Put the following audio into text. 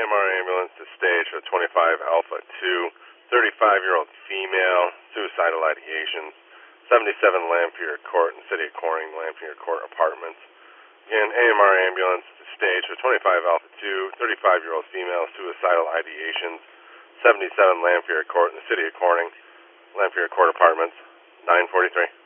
AMR ambulance to stage for 25 Alpha 2, 35-year-old female, suicidal ideations, 77 Lamphere Court in the city of Corning, Lamphere Court Apartments. Again, AMR ambulance to stage for 25 Alpha 2, 35-year-old female, suicidal ideations, 77 Lamphere Court in the city of Corning, Lamphere Court Apartments, 943.